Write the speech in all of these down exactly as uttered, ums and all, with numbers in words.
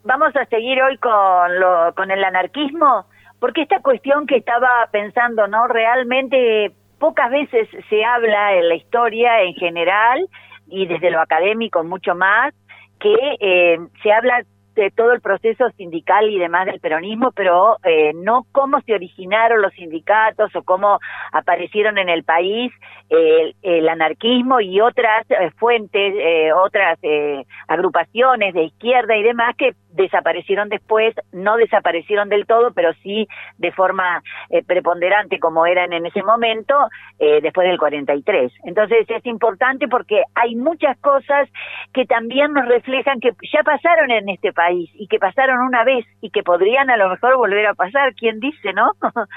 vamos a seguir hoy con, lo, con el anarquismo, porque esta cuestión que estaba pensando, ¿no? Realmente pocas veces se habla en la historia en general, y desde lo académico mucho más, que eh, se habla de todo el proceso sindical y demás del peronismo, pero eh, no cómo se originaron los sindicatos o cómo aparecieron en el país eh, el anarquismo y otras eh, fuentes, eh, otras eh, agrupaciones de izquierda y demás que desaparecieron después, no desaparecieron del todo, pero sí de forma eh, preponderante como eran en ese momento, eh, después del cuarenta y tres. Entonces es importante porque hay muchas cosas que también nos reflejan que ya pasaron en este país y que pasaron una vez y que podrían a lo mejor volver a pasar, ¿quién dice, no?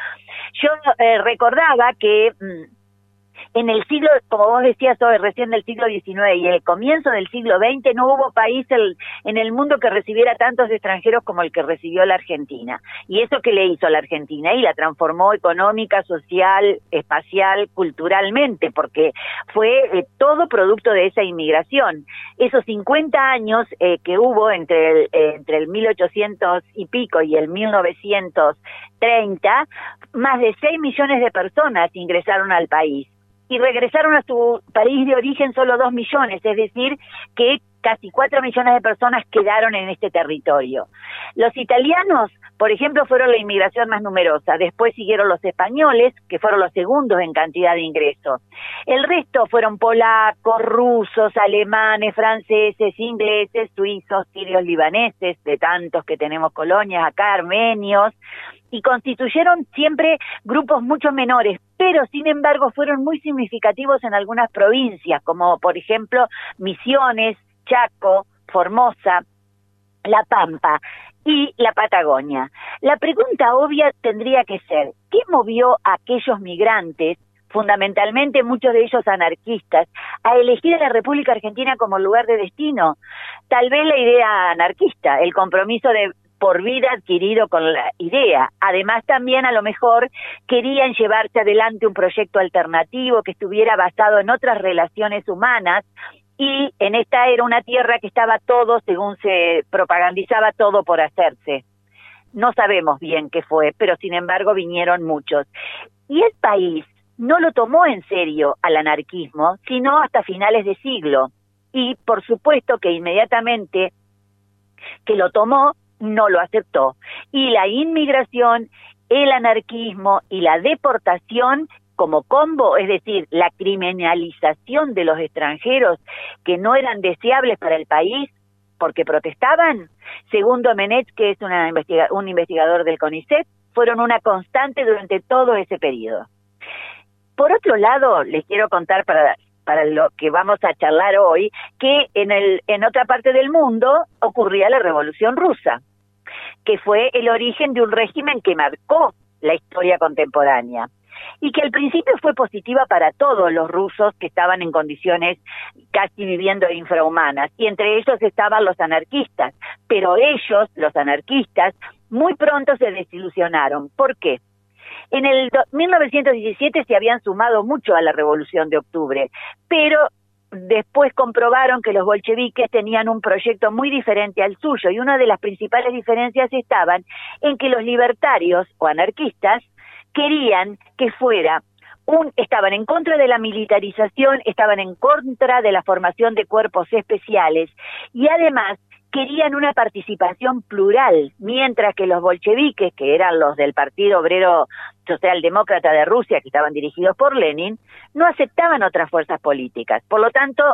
Yo eh, recordaba que mmm, en el siglo, como vos decías hoy, recién del siglo diecinueve y el comienzo del siglo veinte, no hubo país el, en el mundo que recibiera tantos extranjeros como el que recibió la Argentina. ¿Y eso qué le hizo a la Argentina? Y la transformó económica, social, espacial, culturalmente, porque fue eh, todo producto de esa inmigración. Esos cincuenta años eh, que hubo entre el, eh, entre el mil ochocientos y pico y el mil novecientos treinta, más de seis millones de personas ingresaron al país. Y regresaron a su país de origen solo dos millones, es decir, que casi cuatro millones de personas quedaron en este territorio. Los italianos, por ejemplo, fueron la inmigración más numerosa, después siguieron los españoles, que fueron los segundos en cantidad de ingresos. El resto fueron polacos, rusos, alemanes, franceses, ingleses, suizos, sirios, libaneses, de tantos que tenemos colonias acá, armenios, y constituyeron siempre grupos mucho menores, pero sin embargo fueron muy significativos en algunas provincias, como por ejemplo Misiones, Chaco, Formosa, La Pampa y la Patagonia. La pregunta obvia tendría que ser, ¿qué movió a aquellos migrantes, fundamentalmente muchos de ellos anarquistas, a elegir a la República Argentina como lugar de destino? Tal vez la idea anarquista, el compromiso de por vida adquirido con la idea. Además, también a lo mejor querían llevarse adelante un proyecto alternativo que estuviera basado en otras relaciones humanas, y en esta era una tierra que estaba todo, según se propagandizaba, todo por hacerse. No sabemos bien qué fue, pero sin embargo vinieron muchos. Y el país no lo tomó en serio al anarquismo, sino hasta finales de siglo. Y por supuesto que inmediatamente que lo tomó, no lo aceptó. Y la inmigración, el anarquismo y la deportación como combo, es decir, la criminalización de los extranjeros que no eran deseables para el país porque protestaban, según Domenech, que es una investiga- un investigador del CONICET, fueron una constante durante todo ese periodo. Por otro lado, les quiero contar para para lo que vamos a charlar hoy, que en el en otra parte del mundo ocurría la Revolución Rusa, que fue el origen de un régimen que marcó la historia contemporánea y que al principio fue positiva para todos los rusos que estaban en condiciones casi viviendo infrahumanas, y entre ellos estaban los anarquistas, pero ellos, los anarquistas, muy pronto se desilusionaron. ¿Por qué? En el mil novecientos diecisiete se habían sumado mucho a la Revolución de Octubre, pero después comprobaron que los bolcheviques tenían un proyecto muy diferente al suyo, y una de las principales diferencias estaban en que los libertarios o anarquistas querían que fuera un, estaban en contra de la militarización, estaban en contra de la formación de cuerpos especiales, y además querían una participación plural, mientras que los bolcheviques, que eran los del Partido Obrero Socialdemócrata de Rusia, que estaban dirigidos por Lenin, no aceptaban otras fuerzas políticas. Por lo tanto,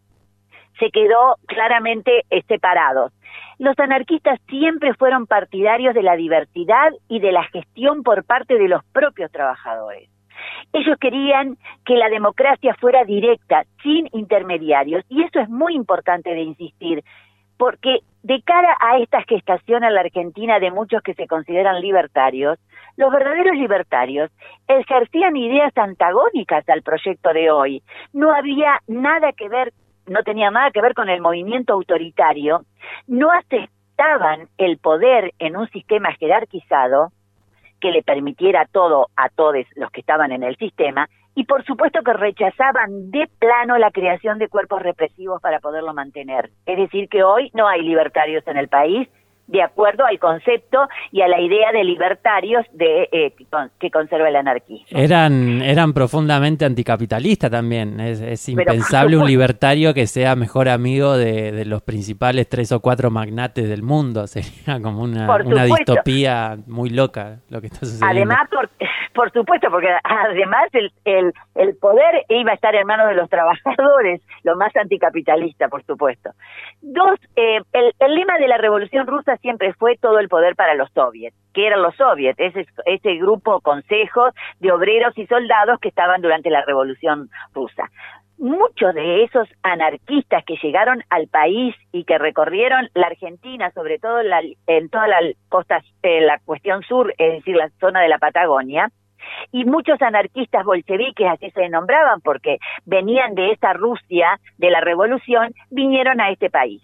se quedó claramente eh, separados. Los anarquistas siempre fueron partidarios de la diversidad y de la gestión por parte de los propios trabajadores. Ellos querían que la democracia fuera directa, sin intermediarios, y eso es muy importante de insistir, porque de cara a esta gestación en la Argentina de muchos que se consideran libertarios, los verdaderos libertarios ejercían ideas antagónicas al proyecto de hoy. No había nada que ver, no tenía nada que ver con el movimiento autoritario, no aceptaban el poder en un sistema jerarquizado que le permitiera todo a todos los que estaban en el sistema, y por supuesto que rechazaban de plano la creación de cuerpos represivos para poderlo mantener. Es decir, que hoy no hay libertarios en el país, de acuerdo al concepto y a la idea de libertarios de eh, que conserva el anarquismo. Eran eran profundamente anticapitalistas también. Es, es impensable un libertario que sea mejor amigo de, de los principales tres o cuatro magnates del mundo. Sería como una, una distopía muy loca lo que está sucediendo. Además, por, por supuesto, porque además el, el, el poder iba a estar en manos de los trabajadores, lo más anticapitalista, por supuesto. Dos, eh, el, el lema de la Revolución Rusa siempre fue todo el poder para los soviets. ¿Qué eran los soviets? Ese, ese grupo, consejo de obreros y soldados que estaban durante la Revolución Rusa. Muchos de esos anarquistas que llegaron al país y que recorrieron la Argentina, sobre todo en, la, en toda la costa, eh, la cuestión sur, es decir, la zona de la Patagonia, y muchos anarquistas bolcheviques, así se nombraban, porque venían de esa Rusia de la Revolución, vinieron a este país.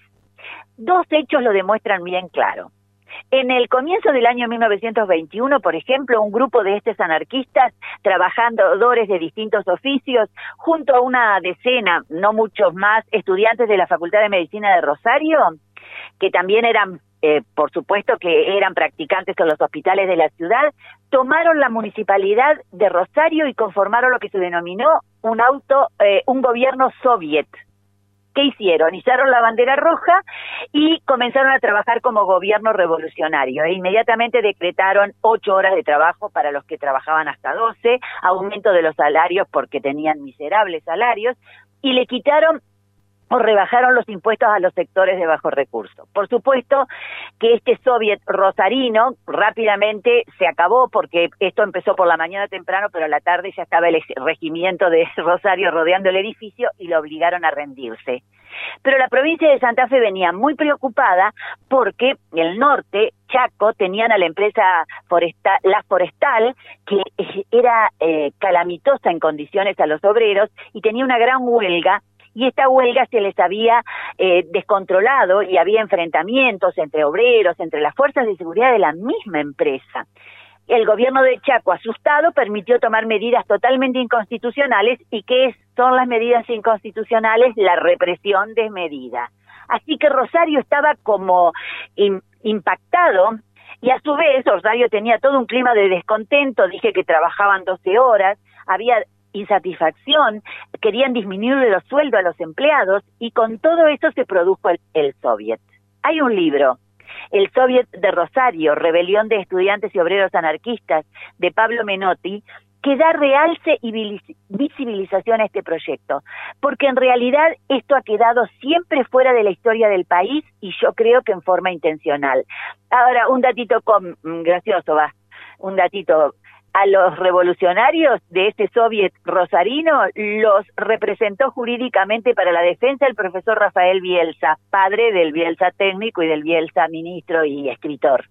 Dos hechos lo demuestran bien claro. En el comienzo del año mil novecientos veintiuno, por ejemplo, un grupo de estos anarquistas, trabajadores de distintos oficios, junto a una decena, no muchos más, estudiantes de la Facultad de Medicina de Rosario, que también eran, eh, por supuesto, que eran practicantes en los hospitales de la ciudad, tomaron la municipalidad de Rosario y conformaron lo que se denominó un auto, eh, un gobierno soviet. ¿Qué hicieron? Izaron la bandera roja y comenzaron a trabajar como gobierno revolucionario. E inmediatamente decretaron ocho horas de trabajo para los que trabajaban hasta doce, aumento de los salarios porque tenían miserables salarios, y le quitaron o rebajaron los impuestos a los sectores de bajos recursos. Por supuesto que este soviet rosarino rápidamente se acabó porque esto empezó por la mañana temprano, pero a la tarde ya estaba el regimiento de Rosario rodeando el edificio y lo obligaron a rendirse. Pero la provincia de Santa Fe venía muy preocupada porque el norte, Chaco, tenían a la empresa forestal, la Forestal, que era eh, calamitosa en condiciones a los obreros y tenía una gran huelga. Y esta huelga se les había eh, descontrolado y había enfrentamientos entre obreros, entre las fuerzas de seguridad de la misma empresa. El gobierno de Chaco, asustado, permitió tomar medidas totalmente inconstitucionales. ¿Y qué son las medidas inconstitucionales? La represión desmedida. Así que Rosario estaba como in, impactado, y a su vez Rosario tenía todo un clima de descontento. Dije que trabajaban doce horas, había insatisfacción, querían disminuir los sueldos a los empleados, y con todo eso se produjo el, el Soviet. Hay un libro, El Soviet de Rosario, Rebelión de Estudiantes y Obreros Anarquistas, de Pablo Menotti, que da realce y visibilización a este proyecto, porque en realidad esto ha quedado siempre fuera de la historia del país, y yo creo que en forma intencional. Ahora, un datito con, gracioso, va, un datito. A los revolucionarios de este soviet rosarino los representó jurídicamente para la defensa el profesor Rafael Bielsa, padre del Bielsa técnico y del Bielsa ministro y escritor.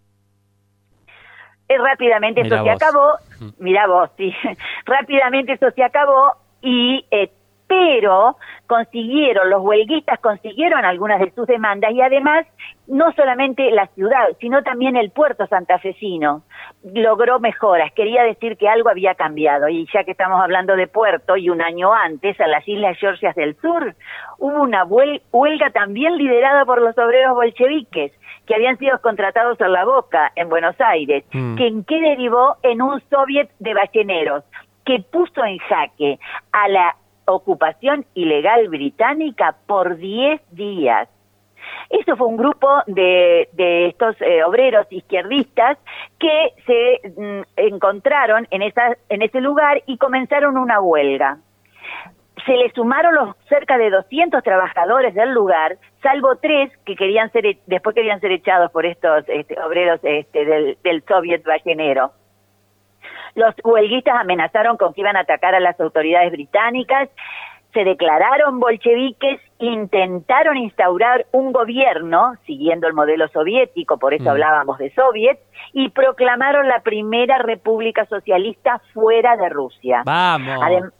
Eh, rápidamente Mirá eso se vos. acabó, mirá vos, sí, rápidamente eso se acabó y... Eh, pero consiguieron, los huelguistas consiguieron algunas de sus demandas, y además no solamente la ciudad, sino también el puerto santafesino logró mejoras. Quería decir que algo había cambiado, y ya que estamos hablando de puerto, y un año antes, a las Islas Georgias del Sur, hubo una huelga también liderada por los obreros bolcheviques, que habían sido contratados en La Boca, en Buenos Aires, mm. que en qué derivó en un soviet de balleneros, que puso en jaque a la ocupación ilegal británica por diez días. Eso fue un grupo de, de estos eh, obreros izquierdistas que se mm, encontraron en, esa, en ese lugar y comenzaron una huelga. Se le sumaron los cerca de doscientos trabajadores del lugar, salvo tres que querían ser, después querían ser echados por estos este, obreros este, del, del soviet ballenero. Los huelguistas amenazaron con que iban a atacar a las autoridades británicas, se declararon bolcheviques, intentaron instaurar un gobierno, siguiendo el modelo soviético, por eso mm. hablábamos de soviet, y proclamaron la primera república socialista fuera de Rusia. ¡Vamos! Adem-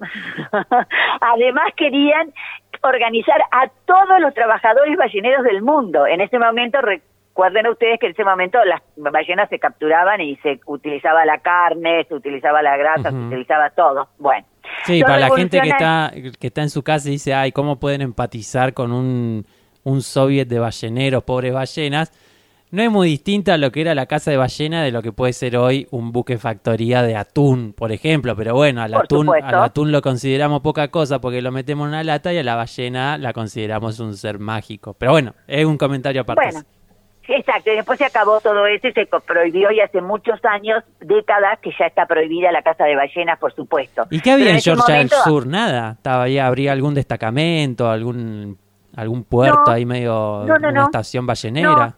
Además querían organizar a todos los trabajadores balleneros del mundo. En ese momento... Recuerden ustedes que en ese momento las ballenas se capturaban y se utilizaba la carne, se utilizaba la grasa, uh-huh. se utilizaba todo. Bueno. Sí, para la gente que está que está en su casa y dice, ay, ¿cómo pueden empatizar con un, un soviet de balleneros, pobres ballenas? no es muy distinta a lo que era la caza de ballena de lo que puede ser hoy un buque factoría de atún, por ejemplo. Pero bueno, al atún, al atún lo consideramos poca cosa porque lo metemos en una lata, y a la ballena la consideramos un ser mágico. Pero bueno, es un comentario aparte. Bueno, exacto, y después se acabó todo eso y se prohibió, y hace muchos años, décadas, que ya está prohibida la caza de ballenas, por supuesto. ¿Y qué había en Georgia momento... del Sur? Nada. Estaba ahí, habría algún destacamento, algún algún puerto no, ahí medio, no, no, una no. estación ballenera. No.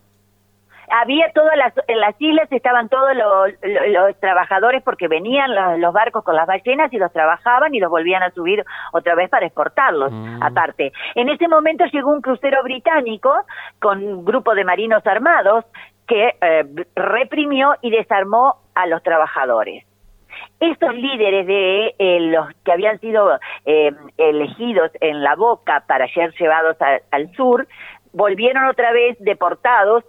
Había todas las, en las islas estaban todos los, los, los trabajadores, porque venían los, los barcos con las ballenas y los trabajaban y los volvían a subir otra vez para exportarlos, mm. aparte. En ese momento llegó un crucero británico con un grupo de marinos armados que eh, reprimió y desarmó a los trabajadores. Estos líderes de eh, los que habían sido eh, elegidos en la Boca para ser llevados a, al sur, volvieron otra vez deportados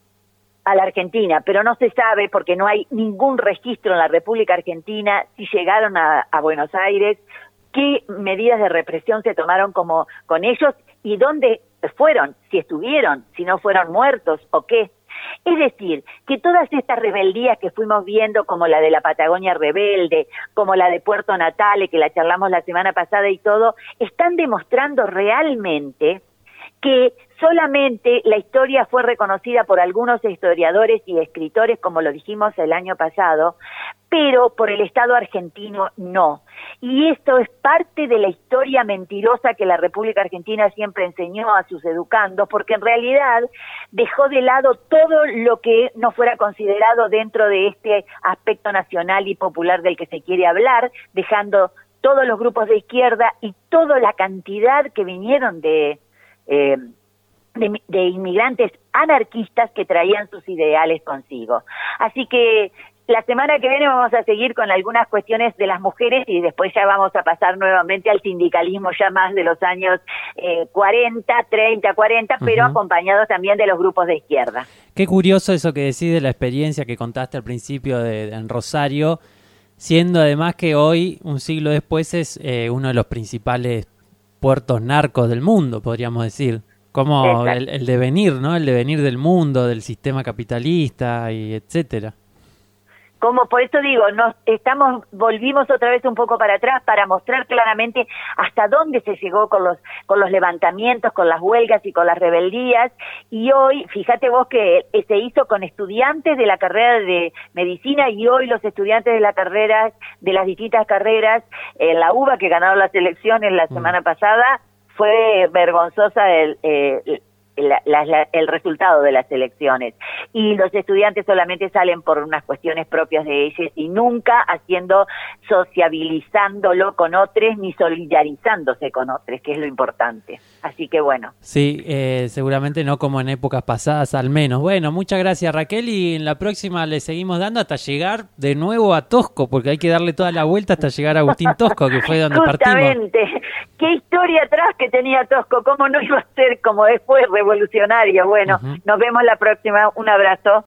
a la Argentina, pero no se sabe, porque no hay ningún registro en la República Argentina, si llegaron a, a Buenos Aires, qué medidas de represión se tomaron como con ellos y dónde fueron, si estuvieron, si no fueron muertos o qué. Es decir, que todas estas rebeldías que fuimos viendo, como la de la Patagonia Rebelde, como la de Puerto Natale, que la charlamos la semana pasada y todo, están demostrando realmente que solamente la historia fue reconocida por algunos historiadores y escritores, como lo dijimos el año pasado, pero por el Estado argentino no. Y esto es parte de la historia mentirosa que la República Argentina siempre enseñó a sus educandos, porque en realidad dejó de lado todo lo que no fuera considerado dentro de este aspecto nacional y popular del que se quiere hablar, dejando todos los grupos de izquierda y toda la cantidad que vinieron de... Eh, De, de inmigrantes anarquistas que traían sus ideales consigo. Así que la semana que viene vamos a seguir con algunas cuestiones de las mujeres y después ya vamos a pasar nuevamente al sindicalismo ya más de los años eh, cuarenta, treinta, cuarenta, uh-huh. pero acompañados también de los grupos de izquierda. Qué curioso eso que decís de la experiencia que contaste al principio de, de en Rosario, siendo además que hoy, un siglo después, es eh, uno de los principales puertos narcos del mundo, podríamos decir. Como el, el devenir, ¿no? El devenir del mundo, del sistema capitalista y etcétera. Como por eso digo, nos estamos volvimos otra vez un poco para atrás para mostrar claramente hasta dónde se llegó con los con los levantamientos, con las huelgas y con las rebeldías, y hoy, fíjate vos que se hizo con estudiantes de la carrera de medicina, y hoy los estudiantes de la carrera, de las distintas carreras, eh, la UBA, que ganaron las elecciones la semana mm. pasada, fue vergonzosa el, eh, la, la, la, el resultado de las elecciones, y los estudiantes solamente salen por unas cuestiones propias de ellos y nunca haciendo, sociabilizándolo con otros ni solidarizándose con otros, que es lo importante. Así que bueno. Sí, eh, seguramente no como en épocas pasadas al menos. Bueno, muchas gracias Raquel, y en la próxima le seguimos dando hasta llegar de nuevo a Tosco, porque hay que darle toda la vuelta hasta llegar a Agustín Tosco, que fue donde Justamente. Partimos. Qué historia atrás que tenía Tosco, cómo no iba a ser como después revolucionario. Bueno, uh-huh. Nos vemos la próxima, un abrazo.